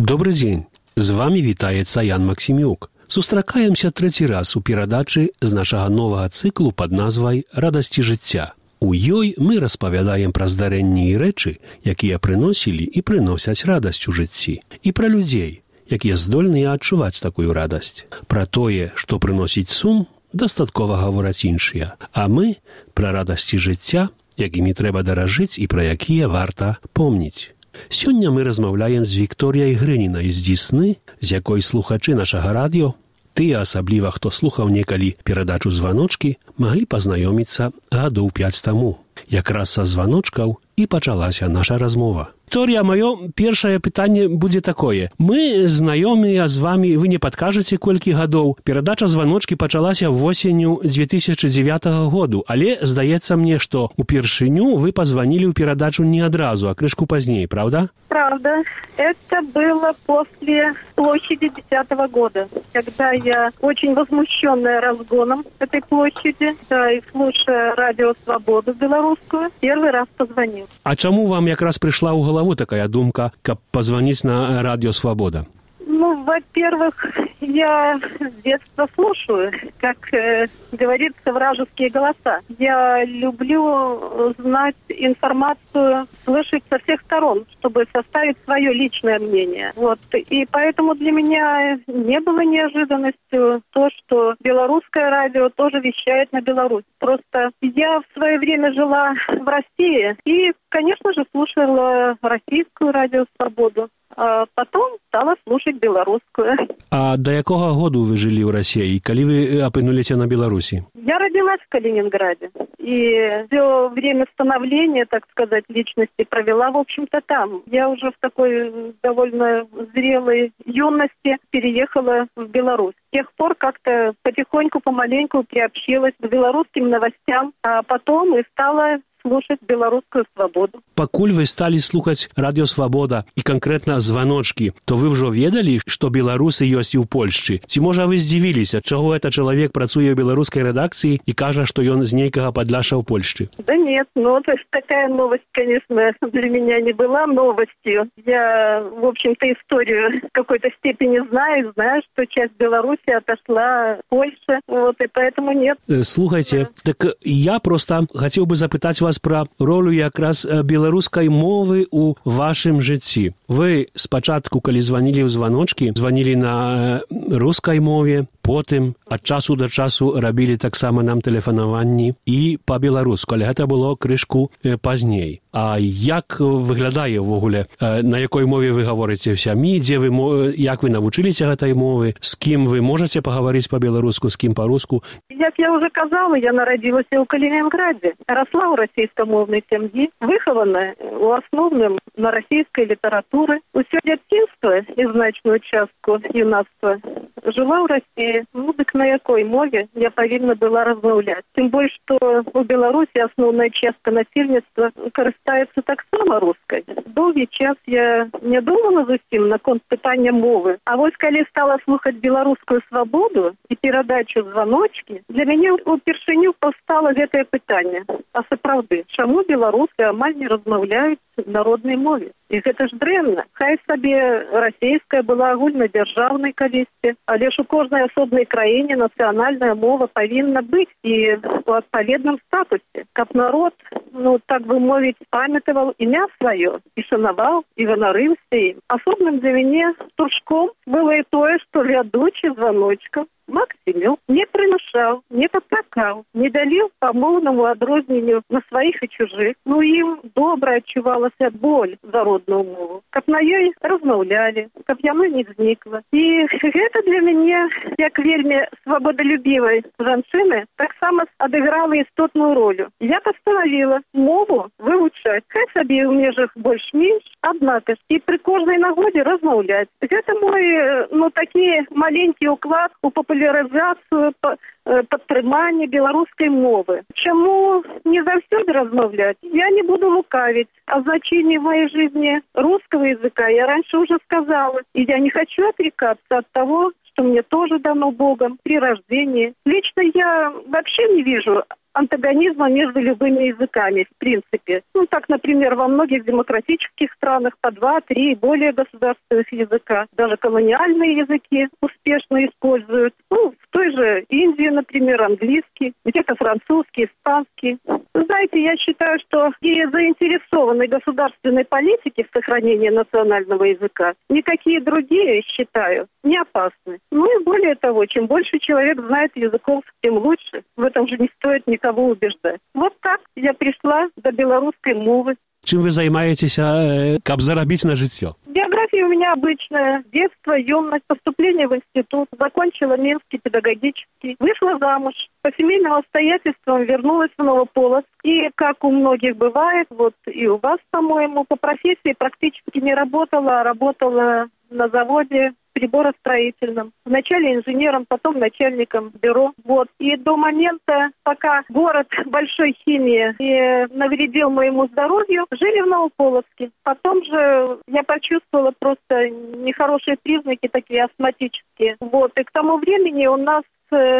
Добрый дзень. З вами вітаецца Ян Максімюк. Сустракаемся трэці раз у перадачы з нашага новага цыклу пад назвай «Радасці жыцця». У ёй мы распавядаем пра здарэнні і рэчы, якія прыносілі і прыносяць радасць у жыцці. І пра людзей, якія здольныя адчуваць такую радасць. Пра тое, што прыносіць сум, дастаткова гавораць іншыя. А мы пра радасці жыцця, якімі трэба даражыць і пра якія варта помніць. Сёння мы размаўляем з Вікторіяй Грынінай з Дзісны, з якой слухачы нашага радыё, тыя асабліва, хто слухаў некалі перадачу «Званочкі», маглі пазнаёміцца гадоў 5 таму. Якраз са званочкаў і пачалася наша размова. Вікторія, маё першае пытанне будзе такое. Мы знаёмыя з вамі, вы не падкажаце, колькі гадоў. Перадача «Званочкі» пачалася восенню 2009 году, але здаецца мне, што упершыню вы пазванілі ў перадачу не адразу, а крышку пазней, правда? Правда. Это было после площади 10-го года, когда я очень возмущенная разгоном этой площади, да, и слушая радио «Свободу» белорусскую, первый раз позвонил. А чаму вам якраз прыйшла ў галаву такая думка, каб позвонить на радио «Свобода»? Ну, во-первых, я с детства слушаю, как говорится, вражеские голоса. Я люблю знать информацию, слышать со всех сторон, чтобы составить свое личное мнение. Вот. И поэтому для меня не было неожиданностью то, что белорусское радио тоже вещает на Беларусь. Просто я в свое время жила в России и, конечно же, слушала российскую радио «Свободу». А потом стала слушать белорусскую. А до якога году вы жили в России? Калі вы апынуліся на Беларуси? Я родилась в Калининграде. И все время становления, так сказать, личности провела, в общем-то, там. Я уже в такой довольно зрелой юности переехала в Беларусь. С тех пор как-то потихоньку, помаленьку приобщилась к белорусским новостям, а потом и стала слушать белорусскую «Свободу». Пакуль вы стали слухаць радио «Свобода» и конкретно «Званочкі», то вы ўжо ведалі, што беларусы ёсць і ў Польшчы? Ці, можа, вы здзівіліся, чаго гэта чалавек працуе ў беларускай рэдакцыі і кажа, што ён з нейкага падляша ў Польшчы? Да нет, то есть такая новость, конечно, для меня не была новостью. Я, в общем-то, историю в какой-то степени знаю, что часть Беларуси отошла в Польшу, и поэтому нет. Слухайте, так я просто хотел бы запытаць вас пра ролю якраз беларускай мовы ў вашым жыцці. Вы спачатку, калі званілі ў «Званочкі», званілі на рускай мове, потым ад часу да часу рабілі таксама нам тэлефанаванні і па-беларуску, але гэта было крышку пазней. А як выглядае ўвогуле, на якой мове вы гаворыце ў сям'і, як вы навучыліся гэтай мовы, з кім вы можаце пагаварыць па-беларуску, з кім па-руску? Как я уже казала, я народилась в Калининграде, росла в российскомовной семье, выхована в основном на российской литературе. Усё дзяцінства і значную частку юнацтва жила в России. Так на якой мове я повинна была размаўляць? Тем более, что у Беларуси основная частка насельніцтва карыстаецца таксама рускай. Доўгі час я не думала зусім наконт пытання мовы. А вось калі стала слухаць беларускую «Свободу» і перадачу «Званочкі», для мяне упершыню паўстала гэтае пытанне. А сапраўды, чаму беларусы амаль не размаўляюць народнай мове? І гэта ж дрэнна. Хай сабе расійская была агульнадзяржаўнай калісьці, але ж у кожнай асобнай краіне нацыянальная мова павінна быць і у адпаведным статусе, каб народ, так бы мовіць, памятаваў імя сваё і шанаваў і ганарыўся ім. Асобным для мяне штуршком было і тое, што вядучы «Званочкаў» Максімюк не прымушаў, не папракаў, не даліў па моўнаму адрозненню на сваіх і чужых. Ім добра адчувалася боль за родную мову, каб на ёй размаўлялі, каб яна не знікла. І гэта для мяне, як вельмі свабодалюбівай жанчыны, таксама адыграла істотную ролю. Я пастанавіла мову вывучаць, хай сабе ў межах больш-менш, аднак і пры кожнай нагодзе размаўляць. Гэта мой, такі маленькі ўклад у популяризацию, падтрымання беларускай мовы. Чаму не заўсёды размаўляць? Я не буду лукавить. О значении в моей жизни русского языка я раньше уже сказала. И я не хочу отрекаться от того, что мне тоже дано Богом при рождении. Лично я вообще не вижу антагонизма между любыми языками, в принципе. Ну, так, например, во многих демократических странах по 2, 3 и более государственных языка. Даже колониальные языки успешно используют. Ну, в той же Индии, например, английский, где-то французский, испанский. Знаете, я считаю, что и заинтересованной государственной политики в сохранении национального языка никакие другие, считаю, не опасны. Ну и более того, чем больше человек знает языков, тем лучше. В этом же не стоит никого убеждать. Вот так я пришла до белорусской мовы. Чым вы займаетесь, каб зарабіць на жыццё? Биография у меня обычная. Детство, юность, поступление в институт. Закончила Минский педагогический. Вышла замуж. По семейным обстоятельствам вернулась в Новополоцк. И, как у многих бывает, вот и у вас, по-моему, по профессии практически не работала, а работала на заводе приборостроительном. Вначале инженером, потом начальником бюро. Вот. И до момента, пока город большой химии не навредил моему здоровью, жили в Новополоцке. Потом же я почувствовала просто нехорошие признаки, такие астматические. Вот. И к тому времени у нас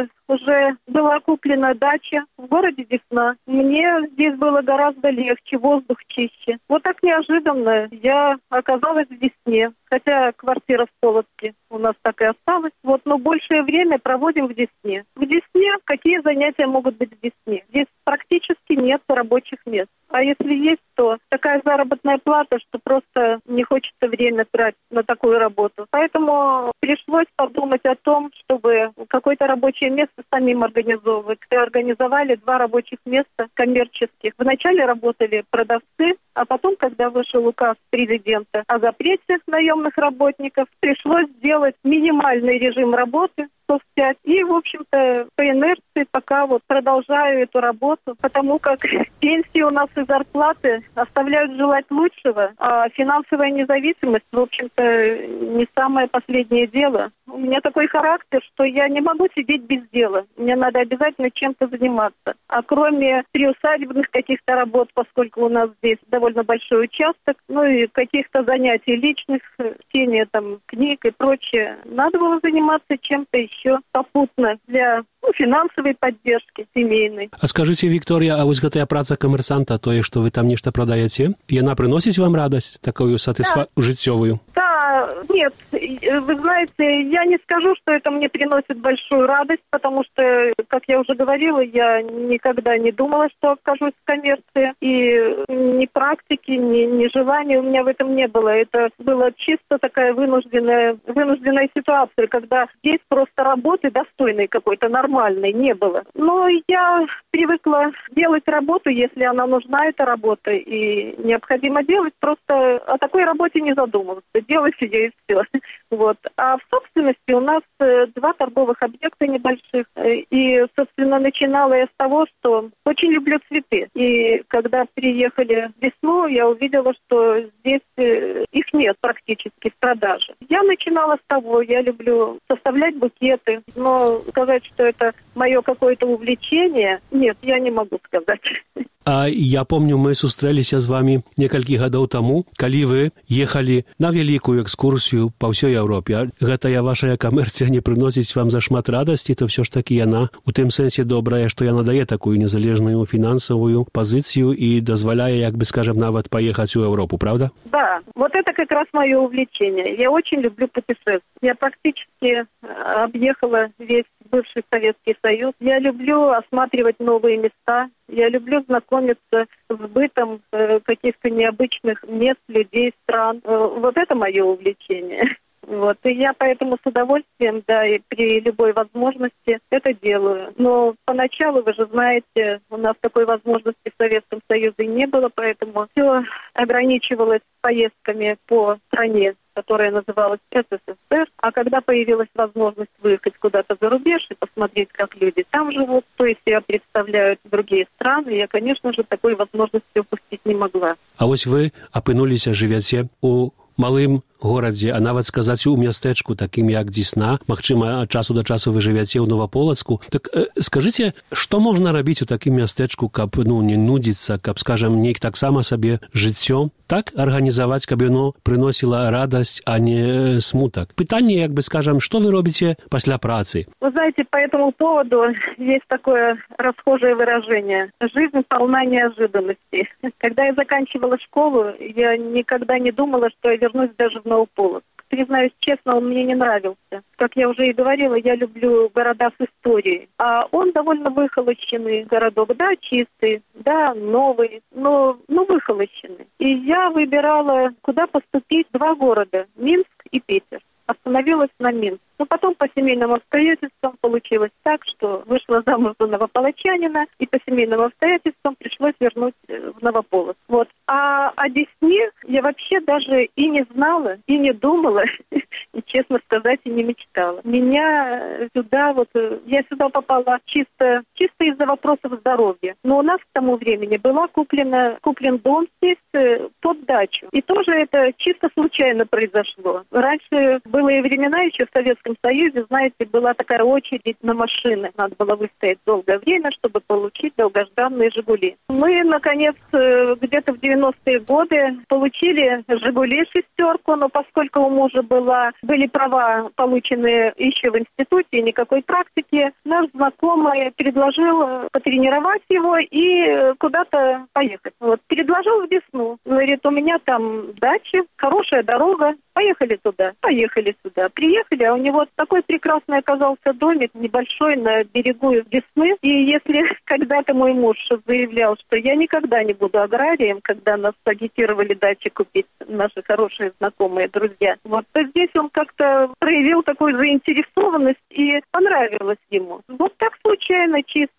уже была куплена дача в городе Десна. Мне здесь было гораздо легче, воздух чище. Вот так неожиданно я оказалась в Десне. Хотя квартира в Полоцке у нас так и осталась. Вот, но большее время проводим в Десне. В Десне какие занятия могут быть в Десне? Здесь практически нет рабочих мест. А если есть, то такая заработная плата, что просто не хочется время тратить на такую работу. Поэтому пришлось подумать о том, чтобы какое-то рабочее место самим организовывать. Организовали 2 рабочих места коммерческих. Вначале работали продавцы, а потом, когда вышел указ президента о запрете наемных работников, пришлось сделать минимальный режим работы, 5. И, в общем-то, по инерции пока вот продолжаю эту работу, потому как пенсии у нас и зарплаты оставляют желать лучшего, а финансовая независимость, в общем-то, не самое последнее дело. У меня такой характер, что я не могу сидеть без дела. Мне надо обязательно чем-то заниматься. А кроме приусадебных каких-то работ, поскольку у нас здесь довольно большой участок, ну и каких-то занятий личных, чтения там книг и прочее, надо было заниматься чем-то еще попутно для финансовой поддержки семейной. А скажите, Виктория, а вось гэтая праца камерсанта, тое, што вы там нешта прадаеце, яна приносіць вам радасць, такую жыццёвую? Да, нет, вы знаете, я не скажу, что это мне приносит большую радость, потому что, как я уже говорила, я никогда не думала, что окажусь в коммерции, и ни практики, ни желания у меня в этом не было. Это была чисто такая вынужденная ситуация, когда здесь просто работы достойной какой-то, нормальной не было. Но я привыкла делать работу, если она нужна, эта работа, и необходимо делать, просто о такой работе не задумываться, делать ее и все. Вот. А в собственности у нас 2 торговых объекта небольших, и, собственно, начинала я с того, что очень люблю цветы. И когда приехали в Десну, я увидела, что здесь их нет практически в продаже. Я начинала с того, я люблю составлять букеты, но сказать, что это мое какое-то увлечение, нет, я не могу сказать. А я помню, мы сустрэліся з вами некалькі гадоў таму, калі вы ехалі на вялікую экскурсію па ўсёй Еўропе. Гэтая вашая камерцыя не прыносіць вам зашмат радасці, то все ж таки яна у тым сэнсе добрая, што яна дае такую незалежную фінансавую пазіцыю і дазваляе, як бы скажем, нават паехаць у Европу, правда? Да, вот это как раз мое увлечение. Я очень люблю путешествовать. Я практически объехала весь бывший Советский Союз. Я люблю осматривать новые места. Я люблю знакомиться с бытом каких-то необычных мест, людей, стран. Вот это мое увлечение. Вот. И я поэтому с удовольствием, да, и при любой возможности это делаю. Но поначалу, вы же знаете, у нас такой возможности в Советском Союзе не было, поэтому все ограничивалось поездками по стране, которая называлась СССР. А когда появилась возможность выехать куда-то за рубеж и посмотреть, как люди там живут, то есть себя представляют другие страны, я, конечно же, такой возможности упустить не могла. А вось вы апынуліся, жывяце у малым горадзе, а нават сказаць у мястэчку такім як Дзесна, магчыма, ад часу да часу вы жывяце ў Новаполацку. Так скажыце, што можна рабіць у такім мястэчку, каб не нудзіцца, каб, скажам, нейк таксама сабе жыццё так арганізаваць, каб яно прыносіла радасць, а не смутак. Пытанне, як бы, скажам, што вы робіце пасля працы? Вы знаете, по этому поводу есть такое расхожее выражение. Жизнь полна неожиданностей. Когда я заканчивала школу, я никогда не думала, что я вернусь даже в Новополоцк. Признаюсь честно, он мне не нравился. Как я уже и говорила, я люблю города с историей. А он довольно выхолощенный городок. Да, чистый, да, новый, но выхолощенный. И я выбирала, куда поступить. 2 города, Минск и Питер. Остановилась на Минск. Но потом по семейным обстоятельствам получилось так, что вышла замуж за новополочанина, и по семейным обстоятельствам пришлось вернуть в Новополоцк. Вот. А о Десне я вообще даже и не знала, и не думала, и, честно сказать, и не мечтала. Я сюда попала чисто из-за вопросов здоровья. Но у нас к тому времени куплен дом здесь под дачу. И тоже это чисто случайно произошло. Раньше было и времена еще в Советском Союзе, знаете, была такая очередь на машины. Надо было выстоять долгое время, чтобы получить долгожданные «Жигули». Мы, наконец, где-то в 90-е годы получили «Жигули» 6, но поскольку у мужа были права, полученные еще в институте, и никакой практики, наш знакомый предложил потренировать его и куда-то поехать. Вот. Предложил в Десну. Говорит, у меня там дача, хорошая дорога, поехали туда. Поехали сюда. Приехали, а у него такой прекрасный оказался домик, небольшой, на берегу Десны. И если когда-то мой муж заявлял, что я никогда не буду аграрием, когда нас агитировали дачи купить наши хорошие знакомые, друзья, вот, то здесь он как-то проявил такую заинтересованность, и понравилось ему. Вот так случайно чисто.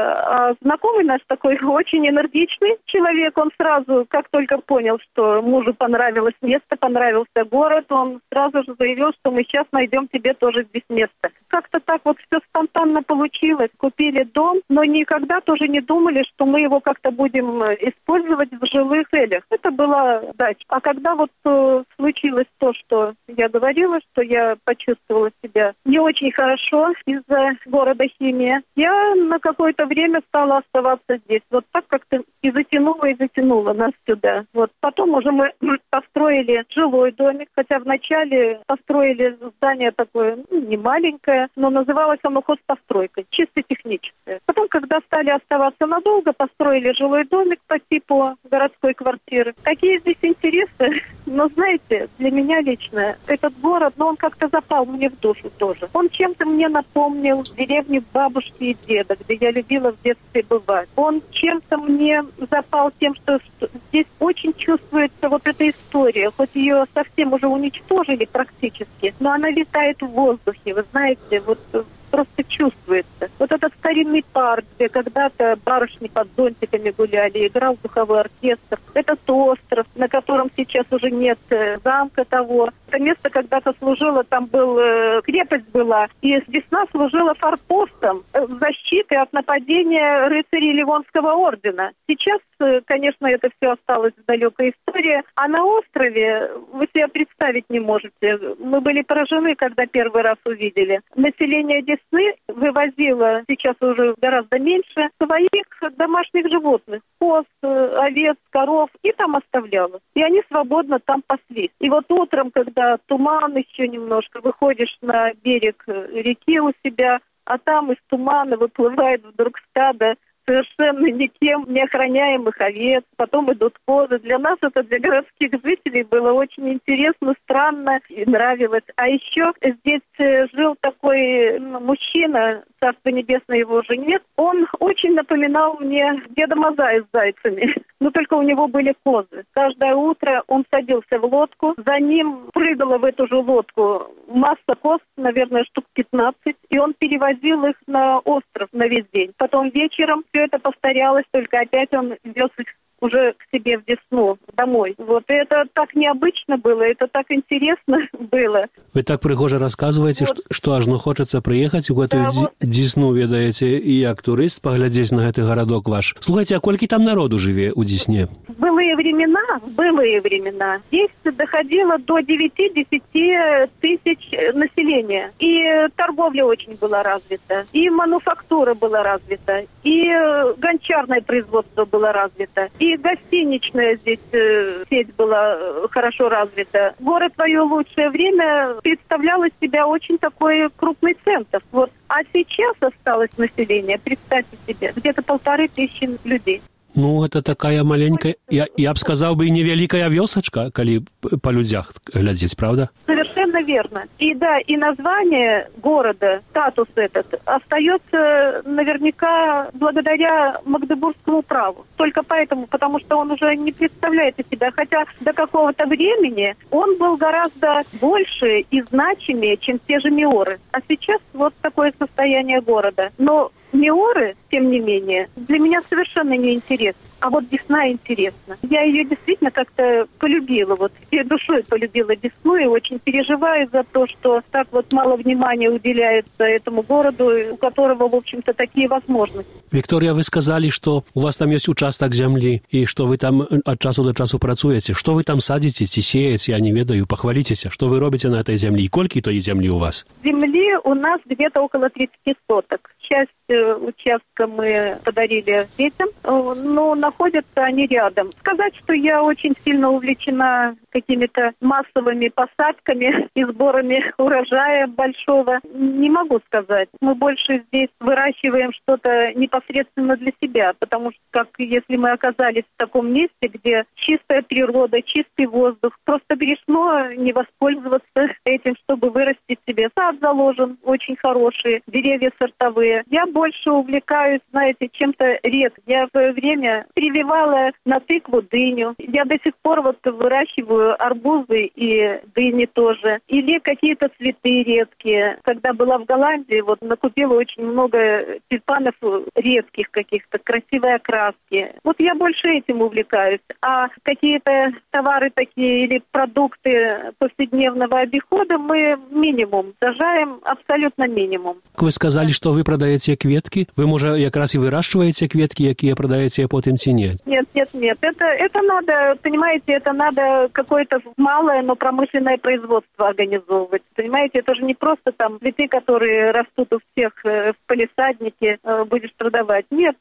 А знакомый наш такой очень энергичный человек, он сразу, как только понял, что мужу понравилось место, понравился город, он сразу же заявил, что мы сейчас найдем тебе тоже здесь место. Как-то так вот все спонтанно получилось. Купили дом, но никогда тоже не думали, что мы его как-то будем использовать в жилых целях. Это была дача. А когда вот случилось то, что я говорила, что я почувствовала себя не очень хорошо из-за города Химия, я на какое-то время стала оставаться здесь. Вот так как-то и затянула нас сюда. Вот. Потом уже мы построили жилой домик, хотя вначале построили здание такое, не маленькое, но называлось оно хозпостройкой, чисто техническое. Потом, когда стали оставаться надолго, построили жилой домик по типу городской квартиры. Какие здесь интересы? Но знаете, для меня лично этот город, он как-то запал мне в душу тоже. Он чем-то мне напомнил деревню бабушки и деда, где я любила в детстве бывать. Он чем-то мне запал тем, что здесь очень чувствуется вот эта история, хоть ее совсем уже уничтожили практически, но она витает в воздухе, вы знаете, вот просто чувствуется. Вот этот старинный парк, где когда-то барышни под зонтиками гуляли, играл духовой оркестр. Этот остров, на котором сейчас уже нет замка того. Это место когда-то служило, там крепость была, и Десна служила форпостом защиты от нападения рыцарей Ливонского ордена. Сейчас, конечно, это все осталось в далекой истории. А на острове вы себе представить не можете. Мы были поражены, когда первый раз увидели. Население Десны вывозило, сейчас уже гораздо меньше, своих домашних животных. Коз, овец, коров, и там оставляло. И они свободно там паслись. И вот утром, когда туман еще немножко, выходишь на берег реки у себя, а там из тумана выплывает вдруг стадо совершенно никем не охраняемых овец, потом идут козы. Для нас это, для городских жителей, было очень интересно, странно и нравилось. А еще здесь жил такой мужчина, царство небесное, его уже нет. Он очень напоминал мне Деда Мазая с зайцами, но только у него были козы. Каждое утро он садился в лодку, за ним прыгала в эту же лодку масса коз, наверное, штук 15, и он перевозил их на остров на весь день. Потом вечером все это повторялось, только опять он вез их уже к себе в Десну, домой. Вот, и это так необычно было, это так интересно было. Вы так пригожа рассказываете, вот. что аж хочется приехать в эту Десну, ведаете, и как турист поглядеть на этот городок ваш. Слушайте, а сколько там народу живет у Десне? В былые времена здесь доходило до 9-10 тысяч населения. И торговля очень была развита, и мануфактура была развита, и гончарное производство было развито, и гостиничная здесь сеть была хорошо развита. Город в свое лучшее время представлял из себя очень такой крупный центр. Вот. А сейчас осталось население, представьте себе, где-то 1500 людей. Ну, это такая маленькая, я бы сказал, и невеликая вёсочка, коли по людях глядеть, правда? Совершенно верно. И да, и название города, статус этот, остается наверняка благодаря Магдебургскому праву. Только поэтому, потому что он уже не представляет из себя, хотя до какого-то времени он был гораздо больше и значимее, чем те же Миоры. А сейчас вот такое состояние города. Но Миоры, тем не менее, для меня совершенно не интересны. А вот Десна интересна. Я ее действительно как-то полюбила, вот всей душой полюбила Десну и очень переживаю за то, что так вот мало внимания уделяется этому городу, у которого, в общем-то, такие возможности. Виктория, вы сказали, что у вас там есть участок земли, и что вы там от часу до часу працуете. Что вы там садите, сеете, я не ведаю, похвалитесь, что вы робите на этой земле, и сколько той земли у вас? Земли у нас где-то около 30 соток. Часть участка мы подарили детям, но находятся они рядом. Сказать, что я очень сильно увлечена какими-то массовыми посадками и сборами урожая большого, не могу сказать. Мы больше здесь выращиваем что-то непосредственно для себя, потому что как если мы оказались в таком месте, где чистая природа, чистый воздух, просто грешно не воспользоваться этим, чтобы вырастить себе. Сад заложен очень хороший, деревья сортовые. Я больше увлекаюсь, знаете, чем-то редким. Я в свое время прививала на тыкву дыню. Я до сих пор вот выращиваю арбузы и дыни тоже. Или какие-то цветы редкие. Когда была в Голландии, вот накупила очень много тюльпанов редких каких-то, красивой окраски. Вот я больше этим увлекаюсь. А какие-то товары такие или продукты повседневного обихода мы минимум сажаем, абсолютно минимум. Вы сказали, что вы продаете кветки. Вы, может, как раз и выращиваете кветки, какие продаете потом ці нет? Нет. Это надо, понимаете, это надо какое-то малое, но промышленное производство организовывать. Понимаете, это же не просто там цветы, которые растут у всех в палисаднике, будешь продавать. Нет,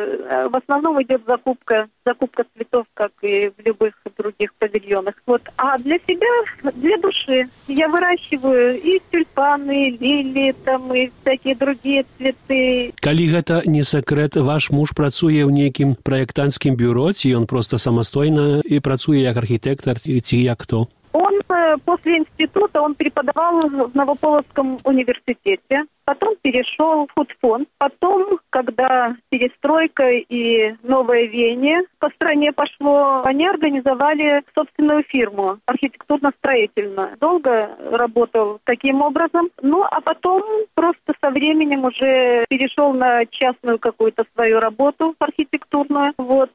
в основном идет закупка цветов, как и в любых других павильонах. Вот. А для себя, для души, я выращиваю и тюльпаны, и лилии, там, и всякие другие цветы. Калі гэта не секрет, ваш муж працуе ў нейкім праектанцкім бюро, ці ён проста самастойна і працуе як архітектор, ці як хто? Он после института он преподавал в Новополоцком университете, потом перешел в худфонд, потом, когда перестройка и новое веяние по стране пошло, они организовали собственную фирму архитектурно-строительную. Долго работал таким образом, ну а потом просто со временем уже перешел на частную какую-то свою работу архитектурную, вот,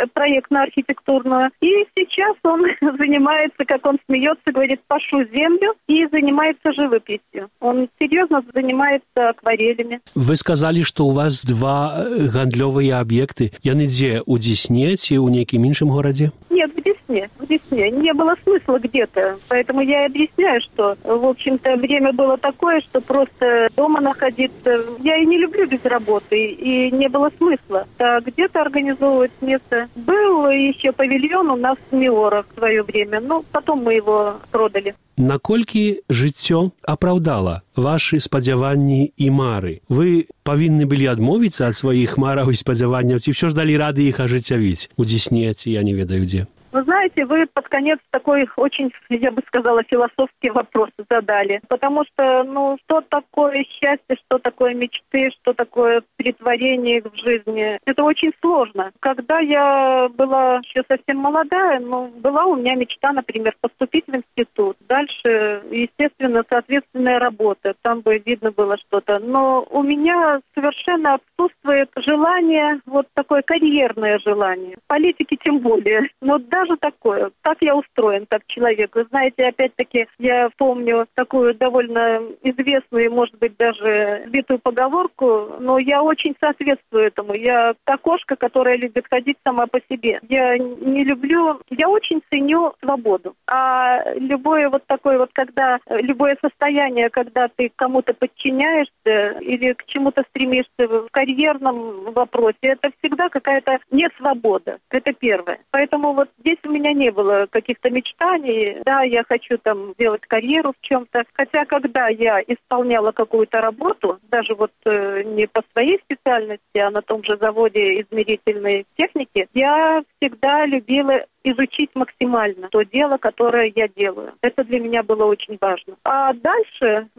проектно-архитектурную. И сейчас он занимается, как он смеется, говорит, пашу землю и занимается живописью. Он серьезно занимается акварелями. Вы сказали, что у вас 2 гандлёвыя объекты. Яны дзе? У Десне ці ў нейкім іншым городе? Нет, в Десне. Не было смысла где-то. Поэтому я и объясняю, что, в общем-то, время было такое, что просто дома находиться... Я и не люблю без работы, и не было смысла. А где-то организовывать место. Был еще павильон у нас в Миорах в свое время, но потом мы его продали. Наколькі жыццё апраўдала вашы спадзяванні і мары? Вы павінны былі адмовіцца ад сваіх мараў і спадзяванняў, ці ўсё ж далі рады іх ажыццявіць? У Десне, ці я не ведаю дзе? Вы знаете, вы под конец такой очень, я бы сказала, философский вопрос задали. Потому что, что такое счастье, что такое мечты, что такое претворение их в жизни, это очень сложно. Когда я была еще совсем молодая, была у меня мечта, например, поступить в институт. Дальше, естественно, соответственная работа. Там бы видно было что-то. Но у меня совершенно отсутствует желание, вот такое карьерное желание. В политике тем более. Но даже такое. Так я устроен, как человек. Вы знаете, опять-таки, я помню такую довольно известную, может быть, даже битую поговорку, но я очень соответствую этому. Я та кошка, которая любит ходить сама по себе. Я не люблю, я очень ценю свободу. А любое вот такое вот, любое состояние, когда ты кому-то подчиняешься или к чему-то стремишься в карьерном вопросе, это всегда какая-то несвобода. Это первое. Поэтому вот здесь у меня не было каких-то мечтаний. Да, я хочу там делать карьеру в чем-то. Хотя, когда я исполняла какую-то работу, даже вот не по своей специальности, а на том же заводе измерительной техники, я всегда любила изучить максимально то дело, которое я делаю. Это для меня было очень важно. А дальше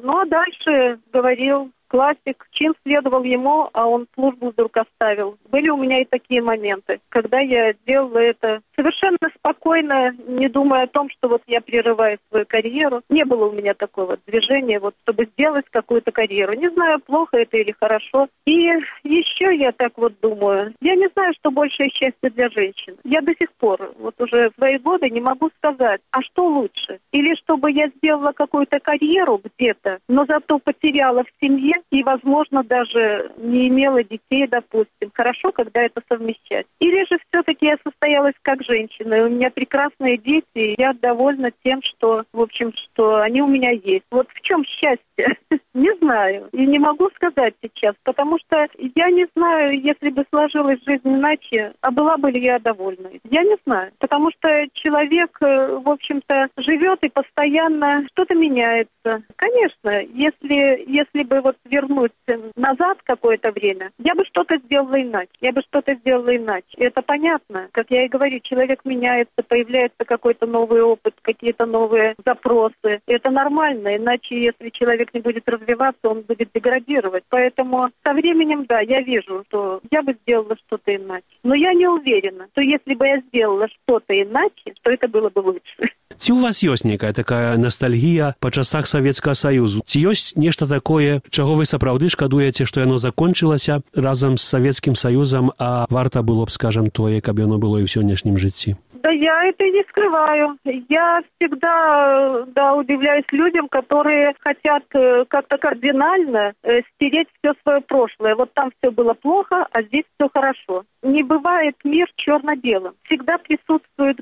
говорил классик, чин следовал ему, а он службу вдруг оставил. Были у меня и такие моменты, когда я делала это совершенно спокойно, не думая о том, что вот я прерываю свою карьеру. Не было у меня такого движения, вот, чтобы сделать какую-то карьеру. Не знаю, плохо это или хорошо. И еще я так вот думаю. Я не знаю, что большее счастье для женщин. Я до сих пор, вот уже в свои годы, не могу сказать, а что лучше? Или чтобы я сделала какую-то карьеру где-то, но зато потеряла в семье и, возможно, даже не имела детей, допустим. Хорошо, когда это совмещать. Или же все-таки я состоялась как женщина, и у меня прекрасные дети, и я довольна тем, что, в общем, что они у меня есть. Вот в чем счастье? Не знаю. И не могу сказать сейчас, потому что я не знаю, если бы сложилась жизнь иначе, а была бы ли я довольна. Я не знаю. Потому что человек, в общем-то, живет и постоянно что-то меняется. Конечно, если бы вот вернуть назад какое-то время, я бы что-то сделала иначе. Это понятно. Как я и говорю, человек меняется, появляется какой-то новый опыт, какие-то новые запросы. Это нормально, иначе если человек не будет развиваться, он будет деградировать. Поэтому со временем, да, я вижу, что я бы сделала что-то иначе. Но я не уверена, что если бы я сделала что-то иначе, то это было бы лучше. Ці ў вас ёсць нейкая такая ностальгія па часах Савецкага Саюзу? Ці ёсць нешта такое, чаго вы сапраўды шкадуеце, што яно закончылася разам з Савецкім Саюзам, а варта было б, скажам, тое, каб яно было і ў сённяшнім жыцці? Да я это не скрываю. Я всегда, удивляюсь людям, которые хотят как-то кардинально стереть все свое прошлое. Вот там все было плохо, а здесь все хорошо. Не бывает мир черно-белым. Всегда присутствуют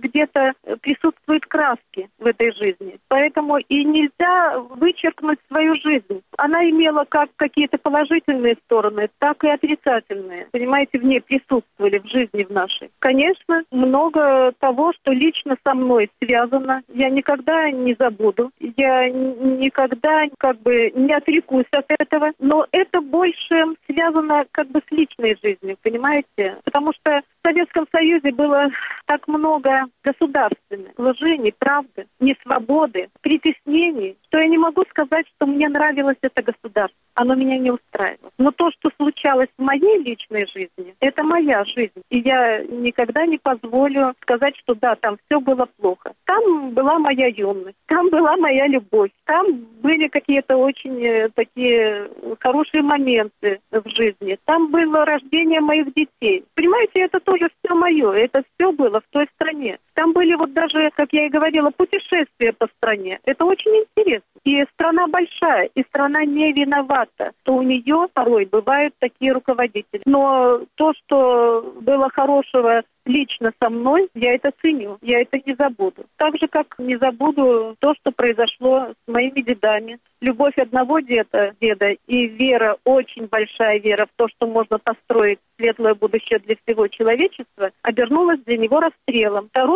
краски в этой жизни. Поэтому и нельзя вычеркнуть свою жизнь. Она имела как какие-то положительные стороны, так и отрицательные. Понимаете, в ней присутствовали в жизни в нашей. Конечно, много того, что лично со мной связано, я никогда не забуду. Я никогда не отрекусь от этого. Но это больше связано с личной жизнью, понимаете? Потому что в Советском Союзе было так много государственных лжи, неправды, несвободы, притеснений, что я не могу сказать, что мне нравилось это государство. Оно меня не устраивало. Но то, что случалось в моей личной жизни, это моя жизнь. И я никогда не позволю сказать, что да, там все было плохо. Там была моя юность, там была моя любовь, там были какие-то очень такие хорошие моменты в жизни. Там было рождение моих детей. Понимаете, это тоже все мое. Это все было в той стране. Там были вот даже, как я и говорила, путешествия по стране. Это очень интересно. И страна большая, и страна не виновата, что у нее порой бывают такие руководители. Но то, что было хорошего лично со мной, я это ценю, я это не забуду. Так же, как не забуду то, что произошло с моими дедами. Любовь одного деда и вера, очень большая вера в то, что можно построить светлое будущее для всего человечества, обернулась для него расстрелом. Второй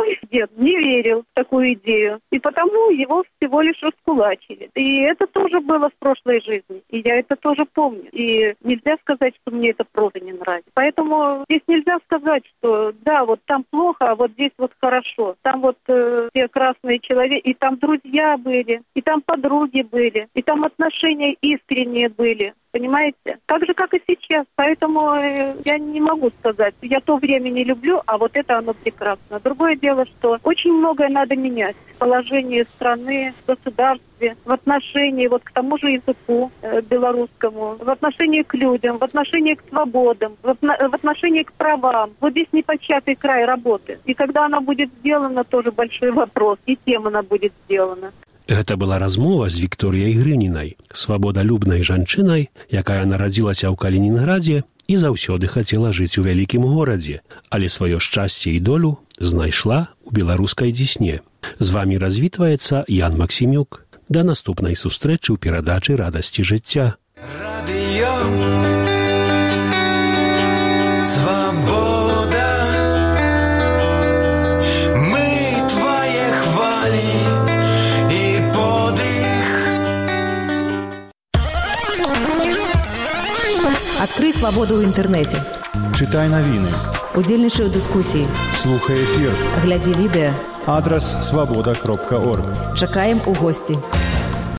мой дед не верил в такую идею, и потому его всего лишь раскулачили. И это тоже было в прошлой жизни, и я это тоже помню. И нельзя сказать, что мне это просто не нравится. Поэтому здесь нельзя сказать, что да, вот там плохо, а вот здесь вот хорошо. Там вот те красные человеки, и там друзья были, и там подруги были, и там отношения искренние были. Понимаете? Так же, как и сейчас. Поэтому я не могу сказать, я то время не люблю, а вот это оно прекрасно. Другое дело, что очень многое надо менять в положении страны, в государстве, в отношении вот к тому же языку белорусскому, в отношении к людям, в отношении к свободам, в отношении к правам. Вот здесь непочатый край работы. И когда она будет сделана, тоже большой вопрос. И кем она будет сделана. Гэта была размова з Вікторыяй Грынінай, свабодалюбнай жанчынай, якая нарадзілася ў Калінінградзе і заўсёды хацела жыць у вялікім горадзе, але сваё шчасце і долю знайшла ў беларускай Дзесне. З вамі развітваецца Ян Максімюк. Да наступнай сустрэчы ў перадачы «Радасці жыцця». Радыё Свабода. Мы твае хвалі і подых. Адкрый свабоду ў інтэрнэце. Читай навіны. Удзельнічай у дыскусіі. Слухай эфір. Глядзі відэа. Адрас свабода.орг. Чакаем у госці.